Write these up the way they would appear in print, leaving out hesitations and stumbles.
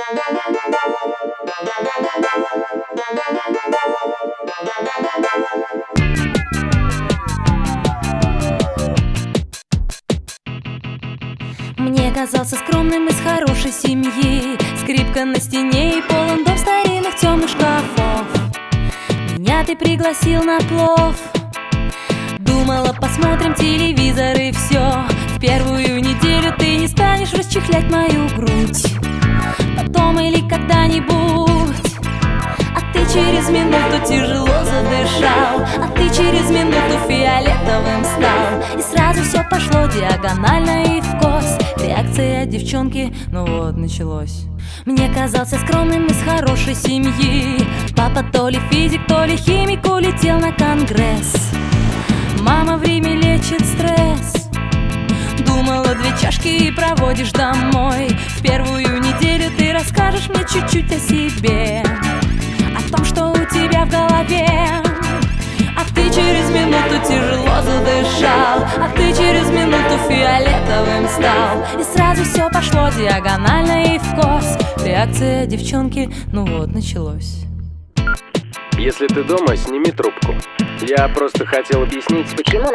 Мне казался скромным из хорошей семьи, скрипка на стене и полон дом старинных темных шкафов. Меня ты пригласил на плов. Думала, посмотрим телевизор и все. В первую неделю ты не станешь расчехлять мою грудь. Потом или когда-нибудь. А ты через минуту тяжело задышал, а ты через минуту фиолетовым стал. И сразу все пошло диагонально и вкос. Реакция девчонки, ну вот, началось. Мне казался скромным из хорошей семьи. Папа то ли физик, то ли химик, улетел на конгресс. Мама в Риме лечит стресс. Думала, 2 чашки и проводишь домой. В первую неделю ты расскажешь мне чуть-чуть о себе, о том, что у тебя в голове. А ты через минуту тяжело задышал, а ты через минуту фиолетовым стал. И сразу все пошло диагонально и вкос. Реакция девчонки, ну вот, началось. Если ты дома, сними трубку. Я просто хотел объяснить, почему...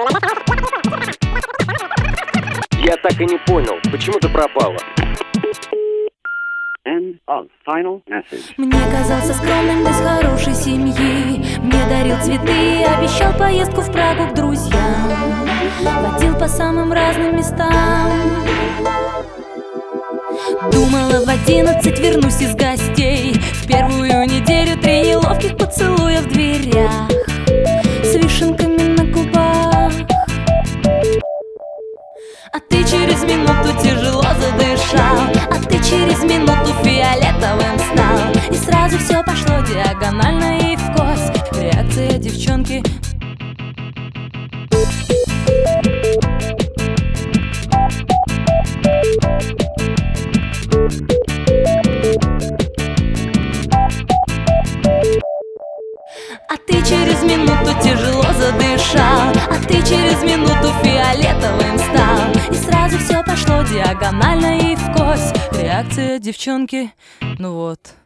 Я так и не понял, почему ты пропала. Мне казался скромным из хорошей семьи. Мне дарил цветы, обещал поездку в Прагу к друзьям. Водил по самым разным местам. Думала, в 11 вернусь из гостей. В первую неделю 3 неловких поцелуя в дверях с вишенками на губах. А ты через минуту тяжело задышал, а ты через минуту фиолетовым стал. И сразу все пошло диагонально и вкос. Реакция девчонки. А ты через минуту тяжело задышал, а ты через минуту фиолетовым стал. И сразу все пошло диагонально и вкось. Реакция девчонки, ну вот.